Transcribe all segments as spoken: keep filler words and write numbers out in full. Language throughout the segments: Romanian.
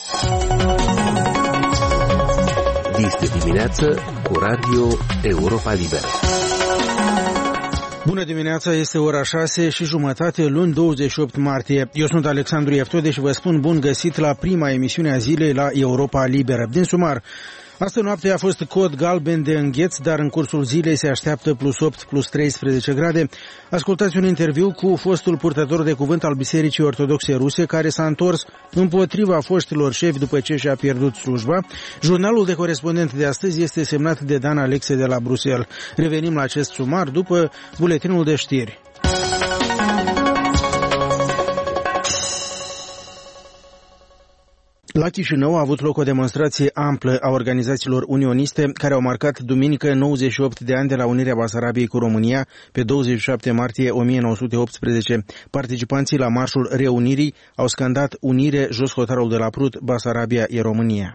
Dis de dimineață cu Radio Europa Liberă. Bună dimineața, este ora șase și jumătate, luni douăzeci și opt martie. Eu sunt Alexandru Ieftode și vă spun bun găsit la prima emisiune a zilei la Europa Liberă. Din sumar, astă noapte a fost cod galben de îngheț, dar în cursul zilei se așteaptă plus opt, plus treisprezece grade. Ascultați un interviu cu fostul purtător de cuvânt al Bisericii Ortodoxe Ruse, care s-a întors împotriva foștilor șefi după ce și-a pierdut slujba. Jurnalul de corespondent de astăzi este semnat de Dan Alexe de la Bruxelles. Revenim la acest sumar după buletinul de știri. La Chișinău a avut loc o demonstrație amplă a organizațiilor unioniste care au marcat duminică nouăzeci și opt de ani de la unirea Basarabiei cu România pe douăzeci și șapte martie o mie nouă sute optsprezece. Participanții la marșul reunirii au scandat unire, jos hotarul de la Prut, Basarabia e România.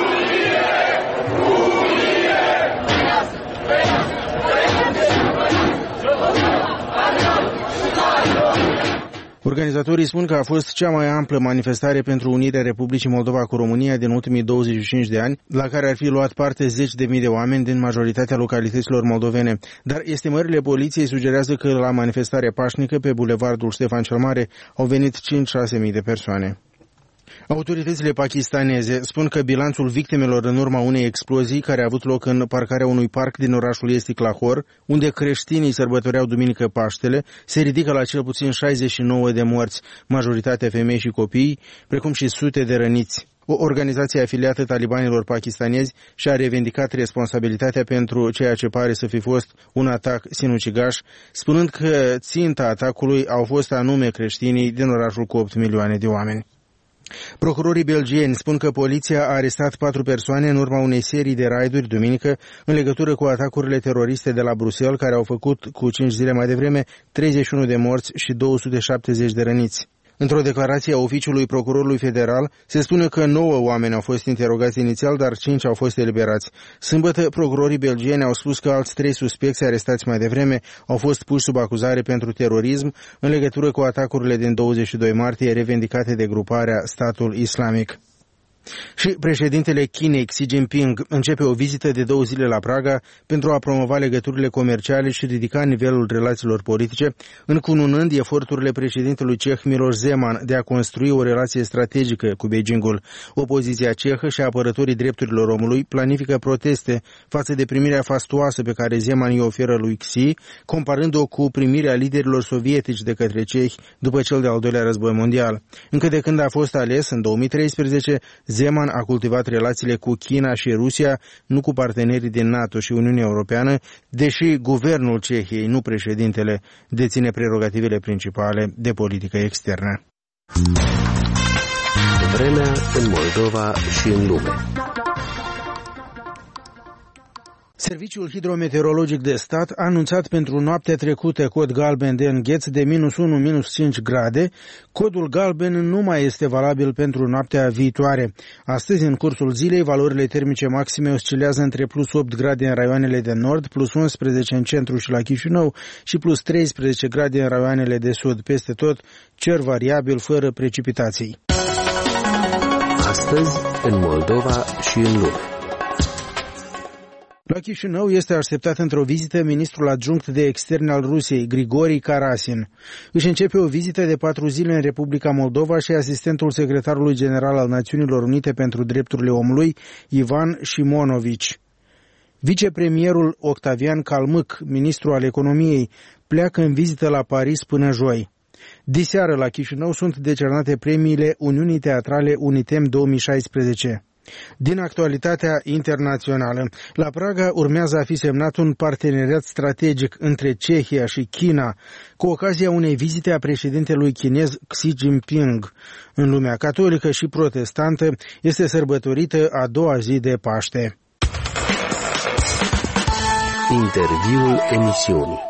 Organizatorii spun că a fost cea mai amplă manifestare pentru unirea Republicii Moldova cu România din ultimii douăzeci și cinci de ani, la care ar fi luat parte zeci de mii de oameni din majoritatea localităților moldovene. Dar estimările poliției sugerează că la manifestarea pașnică pe bulevardul Ștefan cel Mare au venit cinci-șase mii de persoane. Autoritățile pakistaneze spun că bilanțul victimelor în urma unei explozii care a avut loc în parcarea unui parc din orașul estic Lahore, unde creștinii sărbătoreau duminică Paștele, se ridică la cel puțin șaizeci și nouă de morți, majoritatea femei și copii, precum și sute de răniți. O organizație afiliată talibanilor pakistanezi și-a revendicat responsabilitatea pentru ceea ce pare să fi fost un atac sinucigaș, spunând că ținta atacului au fost anume creștinii din orașul cu opt milioane de oameni. Procurorii belgieni spun că poliția a arestat patru persoane în urma unei serii de raiduri duminică în legătură cu atacurile teroriste de la Bruxelles, care au făcut cu cinci zile mai devreme treizeci și unu de morți și două sute șaptezeci de răniți. Într-o declarație a oficiului procurorului federal, se spune că nouă oameni au fost interogați inițial, dar cinci au fost eliberați. Sâmbătă, procurorii belgieni au spus că alți trei suspecți arestați mai devreme au fost puși sub acuzare pentru terorism în legătură cu atacurile din douăzeci și doi martie revendicate de gruparea Statul Islamic. Și președintele Chinei, Xi Jinping, începe o vizită de două zile la Praga pentru a promova legăturile comerciale și ridica nivelul relațiilor politice, încununând eforturile președintelui ceh Miloš Zeman de a construi o relație strategică cu Beijingul. Opoziția cehă și apărătorii drepturilor omului planifică proteste față de primirea fastuoasă pe care Zeman îi oferă lui Xi, comparând-o cu primirea liderilor sovietici de către cehi după cel de-al doilea război mondial. Încă de când a fost ales, în două mii treisprezece, Zeman a cultivat relațiile cu China și Rusia, nu cu partenerii din NATO și Uniunea Europeană, deși guvernul Cehiei, nu președintele, deține prerogativele principale de politică externă. Vremea în Moldova și în lume. Serviciul Hidrometeorologic de Stat a anunțat pentru noaptea trecută cod galben de îngheț de minus unu minus cinci grade. Codul galben nu mai este valabil pentru noaptea viitoare. Astăzi, în cursul zilei, valorile termice maxime oscilează între plus opt grade în raioanele de nord, plus unsprezece în centru și la Chișinău și plus treisprezece grade în raioanele de sud. Peste tot, cer variabil, fără precipitații. Astăzi, în Moldova și în lume. La Chișinău este așteptat într-o vizită ministrul adjunct de externe al Rusiei, Grigori Karasin. Își începe o vizită de patru zile în Republica Moldova și asistentul secretarului general al Națiunilor Unite pentru Drepturile Omului, Ivan Shimonovici. Vicepremierul Octavian Calmâc, ministru al economiei, pleacă în vizită la Paris până joi. Diseară la Chișinău sunt decernate premiile Uniunii Teatrale Unitem două mii șaisprezece. Din actualitatea internațională, la Praga urmează a fi semnat un parteneriat strategic între Cehia și China, cu ocazia unei vizite a președintelui chinez Xi Jinping. În lumea catolică și protestantă este sărbătorită a doua zi de Paște. Interviul emisiunii.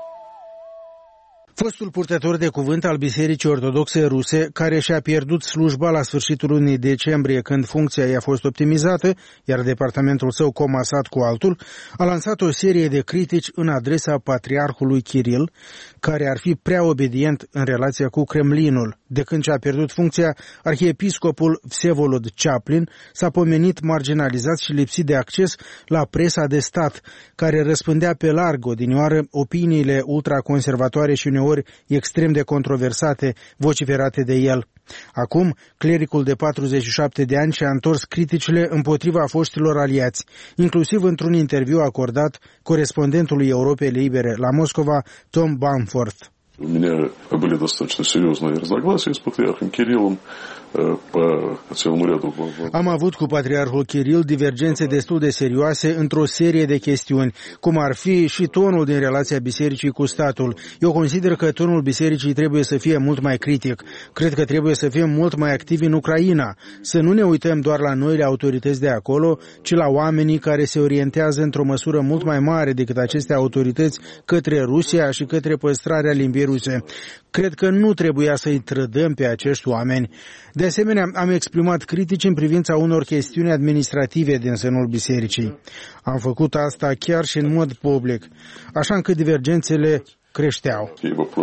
Fostul purtător de cuvânt al Bisericii Ortodoxe Ruse, care și-a pierdut slujba la sfârșitul lunii decembrie când funcția i-a fost optimizată, iar departamentul său comasat cu altul, a lansat o serie de critici în adresa patriarhului Kiril, care ar fi prea obedient în relația cu Kremlinul. De când ce a pierdut funcția, arhiepiscopul Vsevolod Chaplin s-a pomenit marginalizat și lipsit de acces la presa de stat, care răspândea pe larg odinioară opiniile ultraconservatoare și uneori extrem de controversate, vociferate de el. Acum, clericul de patruzeci și șapte de ani și-a întors criticile împotriva foștilor aliați, inclusiv într-un interviu acordat corespondentului Europei Libere la Moscova, Tom Bamforth. У меня были достаточно серьезные разногласия с патриархом Кириллом по целому ряду. Am avut cu patriarhul Kiril divergențe destul de serioase într-o serie de chestiuni, cum ar fi și tonul din relația bisericii cu statul. Eu consider că tonul bisericii trebuie să fie mult mai critic. Cred că trebuie să fim mult mai activi în Ucraina, să nu ne uităm doar la noile autorități de acolo, ci la oamenii care se orientează într-o măsură mult mai mare decât aceste autorități către Rusia și către păstrarea limbii ruse. Cred că nu trebuia să-i trădăm pe acești oameni. De asemenea, am exprimat critici în privința unor chestiuni administrative din sânul bisericii. Am făcut asta chiar și în mod public, așa încât divergențele creșteau.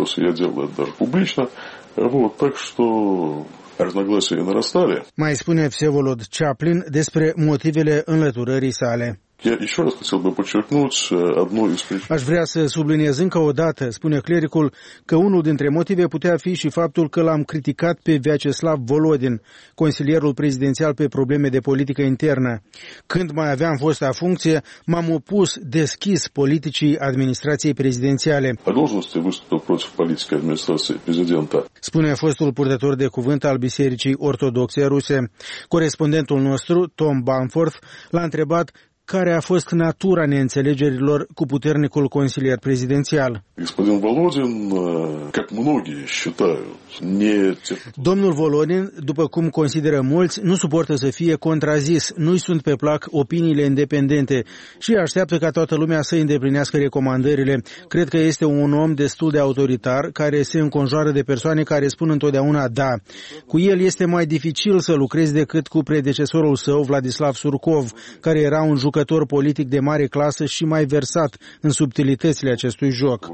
Mai spune Vsevolod Chaplin despre motivele înlăturării sale. Aș vrea să subliniez încă o dată, spune clericul, că unul dintre motive putea fi și faptul că l-am criticat pe Vyacheslav Volodin, consilierul prezidențial pe probleme de politică internă. Când mai aveam fosta funcție, m-am opus deschis politicii administrației prezidențiale. Spune fostul purtător de cuvânt al Bisericii Ortodoxe Ruse. Corespondentul nostru, Tom Bamforth, l-a întrebat care a fost natura neînțelegerilor cu puternicul consilier prezidențial. Domnul Volodin, după cum consideră mulți, nu suportă să fie contrazis, nu-i sunt pe plac opiniile independente și așteaptă ca toată lumea să îndeplinească recomandările. Cred că este un om destul de autoritar, care se înconjoară de persoane care spun întotdeauna da. Cu el este mai dificil să lucrezi decât cu predecesorul său, Vladislav Surkov, care era un jucător politic de mare clasă și mai versat în subtilitățile acestui joc.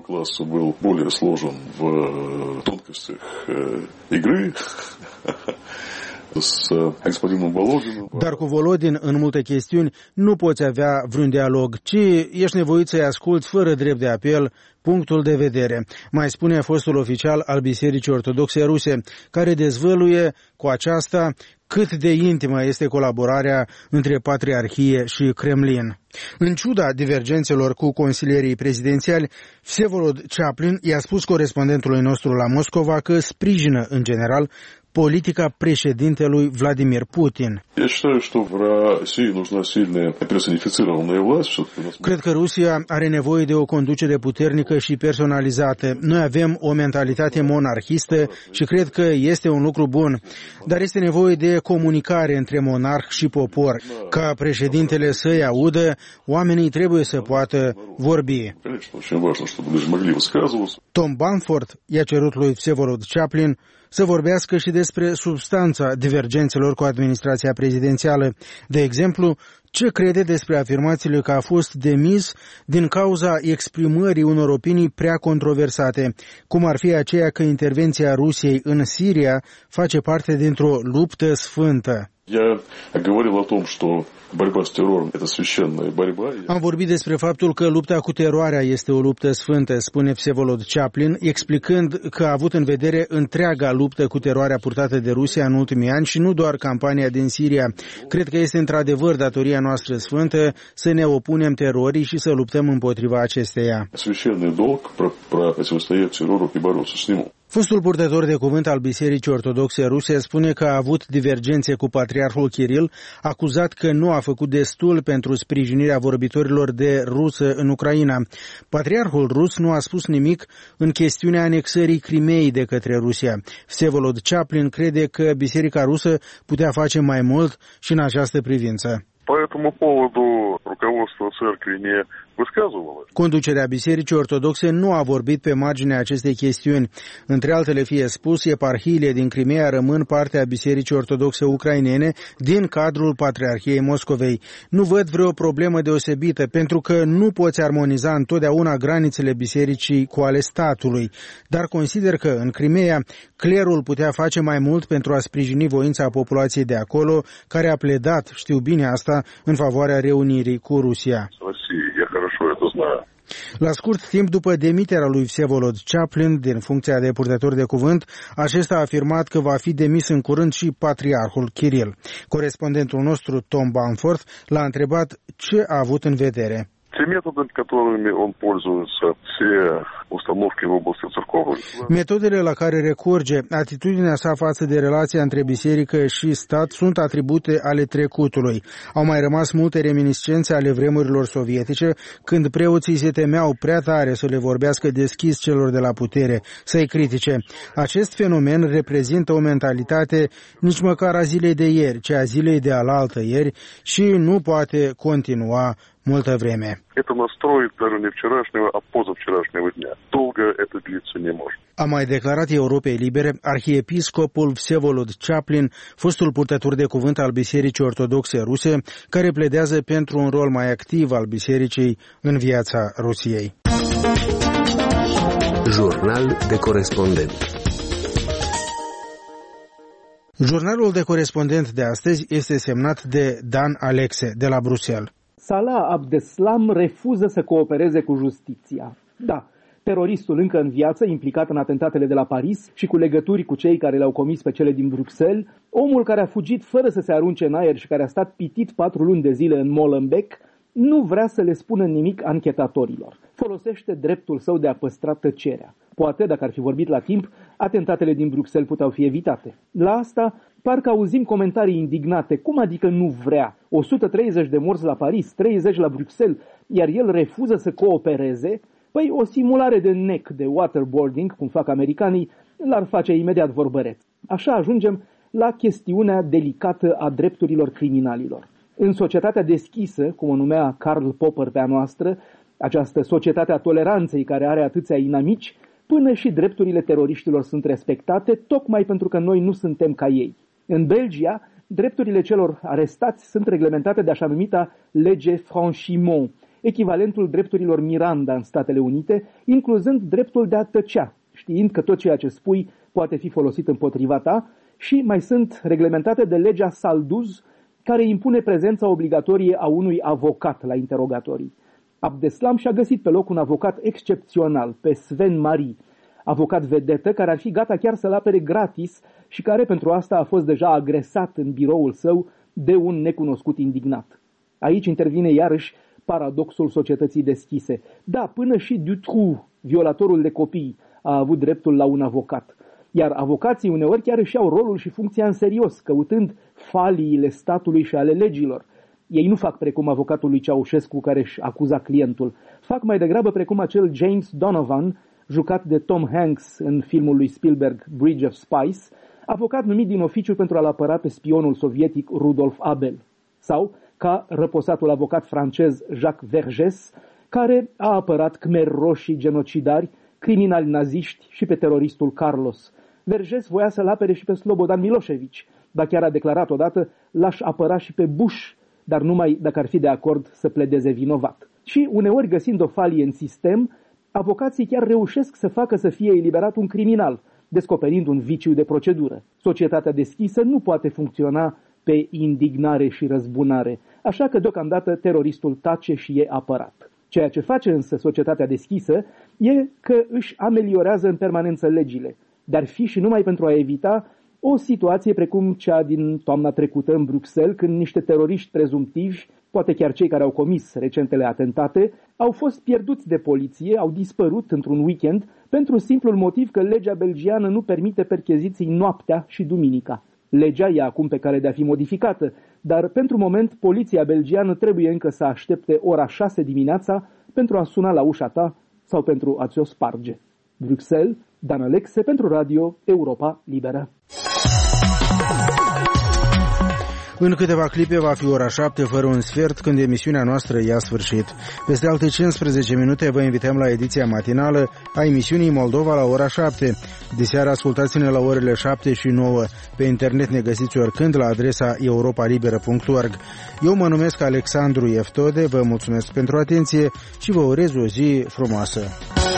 Dar cu Volodin, în multe chestiuni, nu poți avea vreun dialog, ci ești nevoit să-i asculți fără drept de apel punctul de vedere, mai spune fostul oficial al Bisericii Ortodoxe Ruse, care dezvăluie cu aceasta cât de intimă este colaborarea între Patriarhie și Kremlin. În ciuda divergențelor cu consilierii prezidențiali, Vsevolod Chaplin i-a spus corespondentului nostru la Moscova că sprijină, în general, politica președintelui Vladimir Putin. Cred că Rusia are nevoie de o conducere puternică și personalizată. Noi avem o mentalitate monarhistă și cred că este un lucru bun, dar este nevoie de comunicare între monarh și popor. Ca președintele să-i audă, oamenii trebuie să poată vorbi. Tom Bamforth i-a cerut lui Vsevolod Chaplin să vorbească și despre substanța divergențelor cu administrația prezidențială. De exemplu, ce crede despre afirmațiile că a fost demis din cauza exprimării unor opinii prea controversate, cum ar fi aceea că intervenția Rusiei în Siria face parte dintr-o luptă sfântă. Am vorbit despre faptul că lupta cu teroarea este o luptă sfântă, spune Vsevolod Chaplin, explicând că a avut în vedere întreaga luptă cu teroarea purtată de Rusia în ultimii ani și nu doar campania din Siria. Cred că este într-adevăr datoria noastră sfântă să ne opunem terorii și să luptăm împotriva acesteia. Fostul purtător de cuvânt al Bisericii Ortodoxe Ruse spune că a avut divergențe cu patriarhul Kiril, acuzat că nu a făcut destul pentru sprijinirea vorbitorilor de rusă în Ucraina. Patriarhul rus nu a spus nimic în chestiunea anexării Crimeei de către Rusia. Vsevolod Chaplin crede că Biserica rusă putea face mai mult și în această privință. По этому поводу руководство церкви не высказывало. Conducerea Bisericii Ortodoxe nu a vorbit pe marginea acestei chestiuni. Între altele fie spus, eparhiile din Crimea rămân parte a Bisericii Ortodoxe ucrainene din cadrul Patriarhiei Moscovei. Nu văd vreo problemă deosebită, pentru că nu poți armoniza întotdeauna granițele bisericii cu ale statului, dar consider că în Crimea clerul putea face mai mult pentru a sprijini voința populației de acolo, care a pledat, știu bine asta, în favoarea reunirii cu Rusia. La scurt timp după demiterea lui Vsevolod Chaplin din funcția de purtător de cuvânt, acesta a afirmat că va fi demis în curând și patriarhul Kiril. Corespondentul nostru, Tom Bamforth, l-a întrebat ce a avut în vedere. Metodele la care recurge, atitudinea sa față de relația între biserică și stat sunt atribute ale trecutului. Au mai rămas multe reminiscențe ale vremurilor sovietice, când preoții se temeau prea tare să le vorbească deschis celor de la putere, să-i critique. Acest fenomen reprezintă o mentalitate nici măcar a zilei de ieri, ci a zilei de alaltă ieri și nu poate continua multă vreme. A mai declarat Europei Libere arhiepiscopul Vsevolod Chaplin, fostul purtător de cuvânt al Bisericii Ortodoxe Ruse, care pledează pentru un rol mai activ al bisericii în viața Rusiei. Jurnal de corespondent. Jurnalul de corespondent de astăzi este semnat de Dan Alexe, de la Bruxelles. Salah Abdeslam refuză să coopereze cu justiția. Da, teroristul încă în viață, implicat în atentatele de la Paris și cu legături cu cei care le-au comis pe cele din Bruxelles, omul care a fugit fără să se arunce în aer și care a stat pitit patru luni de zile în Molenbeek, nu vrea să le spună nimic anchetatorilor. Folosește dreptul său de a păstra tăcerea. Poate, dacă ar fi vorbit la timp, atentatele din Bruxelles puteau fi evitate. La asta, parcă auzim comentarii indignate. Cum adică nu vrea? o sută treizeci de morți la Paris, treizeci la Bruxelles, iar el refuză să coopereze? Păi o simulare de nec, de waterboarding, cum fac americanii, l-ar face imediat vorbăreț. Așa ajungem la chestiunea delicată a drepturilor criminalilor. În societatea deschisă, cum o numea Karl Popper pe a noastră, această societate a toleranței care are atâția inamici, până și drepturile teroriștilor sunt respectate, tocmai pentru că noi nu suntem ca ei. În Belgia, drepturile celor arestați sunt reglementate de așa numita lege Franchimont, echivalentul drepturilor Miranda în Statele Unite, incluzând dreptul de a tăcea, știind că tot ceea ce spui poate fi folosit împotriva ta, și mai sunt reglementate de legea Salduz, care impune prezența obligatorie a unui avocat la interogatorii. Abdeslam și-a găsit pe loc un avocat excepțional, pe Sven Marie, avocat vedetă care ar fi gata chiar să-l apere gratis și care pentru asta a fost deja agresat în biroul său de un necunoscut indignat. Aici intervine iarăși paradoxul societății deschise. Da, până și Dutroux, violatorul de copii, a avut dreptul la un avocat. Iar avocații uneori chiar își iau rolul și funcția în serios, căutând faliile statului și ale legilor. Ei nu fac precum avocatul lui Ceaușescu care își acuza clientul. Fac mai degrabă precum acel James Donovan, jucat de Tom Hanks în filmul lui Spielberg Bridge of Spies, avocat numit din oficiu pentru a-l apăra pe spionul sovietic Rudolf Abel. Sau ca răposatul avocat francez Jacques Vergès, care a apărat khmeri roșii genocidari, criminali naziști și pe teroristul Carlos. Vergès voia să-l apere și pe Slobodan Milosevic, dar chiar a declarat odată: l-aș apăra și pe Bush, dar numai dacă ar fi de acord să pledeze vinovat. Și uneori, găsind o falie în sistem, avocații chiar reușesc să facă să fie eliberat un criminal, descoperind un viciu de procedură. Societatea deschisă nu poate funcționa pe indignare și răzbunare, așa că deocamdată teroristul tace și e apărat. Ceea ce face însă societatea deschisă e că își ameliorează în permanență legile, dar fi și numai pentru a evita o situație precum cea din toamna trecută în Bruxelles, când niște teroriști prezumtivi, poate chiar cei care au comis recentele atentate, au fost pierduți de poliție, au dispărut într-un weekend, pentru simplul motiv că legea belgiană nu permite percheziții noaptea și duminica. Legea e acum pe cale de a fi modificată, dar pentru moment poliția belgiană trebuie încă să aștepte ora șase dimineața pentru a suna la ușa ta sau pentru a ți-o sparge. Bruxelles, Dan Alexe pentru Radio Europa Liberă. În câteva clipe va fi ora șapte fără un sfert când emisiunea noastră ia sfârșit. Peste alte cincisprezece minute vă invităm la ediția matinală a emisiunii Moldova la ora șapte. Diseară ascultați-ne la orele șapte și nouă. Pe internet ne găsiți oricând la adresa europa liberă punct org. Eu mă numesc Alexandru Eftode, vă mulțumesc pentru atenție și vă urez o zi frumoasă.